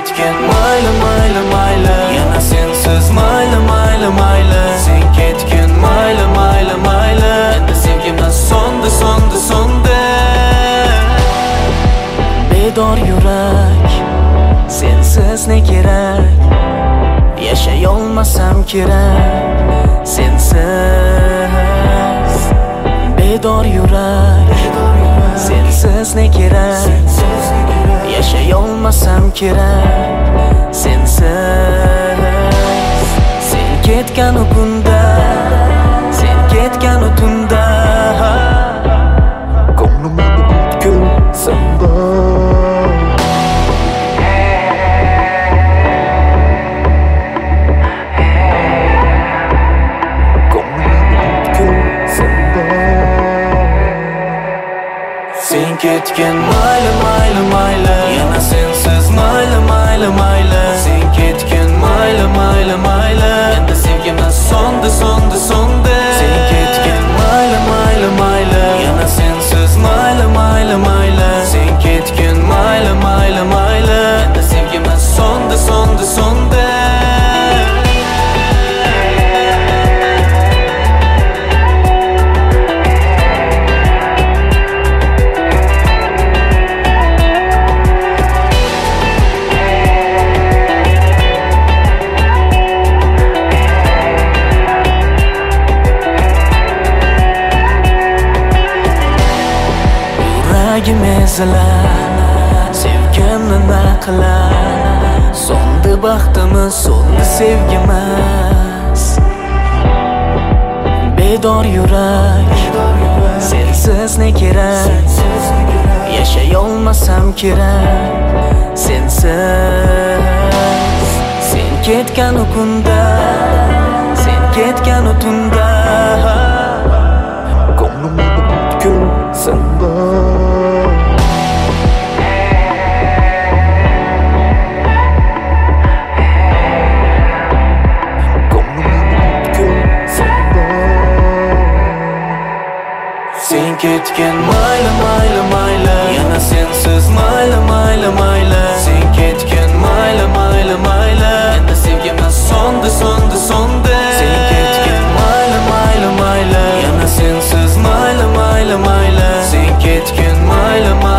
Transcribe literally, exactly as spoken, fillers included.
ketgin mayli mayli mayli, yana sensiz mayli mayli mayli. Sen ketgin mayli mayli mayli, endi sevgimiz so'ndi so'ndi so'ndi. Bedor yurak, sensiz ne kerak, yashay olmasam kerak sensiz. Bedor yurak, sensiz ne kerak, yashay olmasam kerak sensiz. Sen ketgan o kunda, sen ketgan o tunda, ko'nglimni butkul sanda. Sen ketgin mayli mayli mayli, yana sensiz mayli mayli mayli. Sen ketgin mayli mayli mayli, endi sevgimiz so'ndi so'ndi so'ndi. Sen ketgin mayli mayli mayli, yana sensiz mayli mayli mayli. Sen ketgin mayli mayli mayli, endi sevgimiz so'ndi so'ndi so'ndi. Yuragim ezilar, sevgimni naqlar. So'ndi baxtimiz, so'ndi sevgimiz. Bedor yurak, sensiz ne kerak, yashay olmasam kerak sensiz. Sen ketgan o kunda, sen ketgan o tunda, ko'nglimni butkul sanda. Sen ketgin mayli mayli mayli, yana sensiz mayli mayli mayli. Sen ketgin mayli mayli mayli, endi sevgimiz so'ndi so'ndi so'ndi. Sen ketgin mayli mayli mayli, yana sensiz mayli mayli mayli. Sen ketgin mayli mayli.